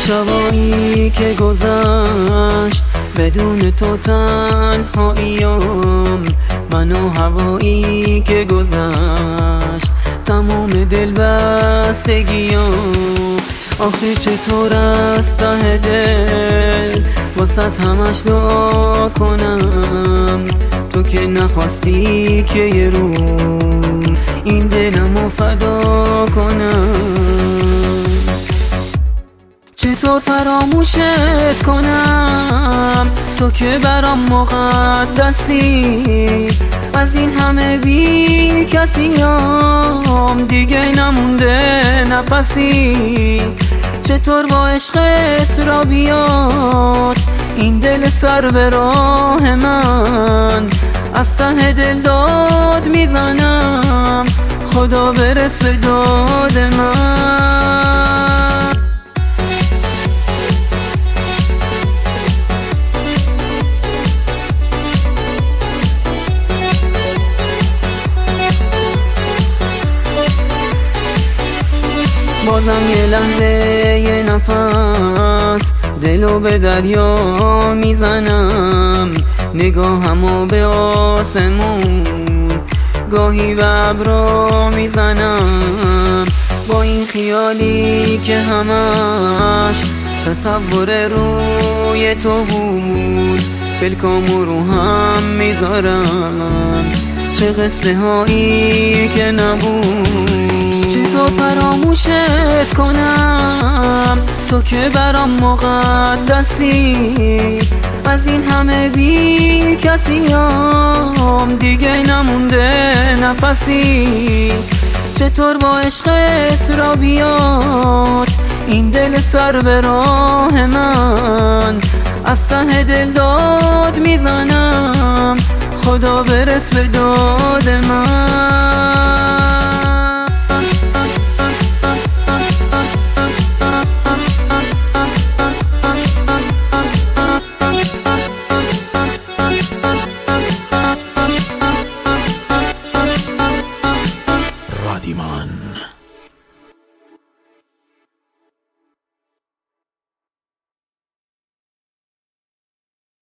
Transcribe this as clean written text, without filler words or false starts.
شبایی که گذشت بدون تو تنهاییم، من و هوایی که گذشت تمام دل بستگیم. آخه چطور از ته دل واسط همش دعا کنم، تو که نخواستی که یه رو این دلمو فدا کنم. چطور فراموشت کنم تو که برام مقدسی، از این همه بی کسیم دیگه نمونده نفسی. چطور با عشقت را بیاد این دل سر به راه من، از ته دل داد میزنم خدا برس به داد من. بازم یه لحظه یه نفس دلو به دریا میزنم، نگاهمو به آسمون گاهی به ابرا میزنم. با این خیالی که همش تصور روی تو بود، پلکامو رو هم میذارم چه قصه هایی که نبود. چطور فراموشت کنم تو که برام مقدسی، از این همه بی کسیم دیگه نمونده نفسی. چطور با عشقت را بیاد این دل سر به راه من، از ته دل داد میزنم خدا برس به داد من.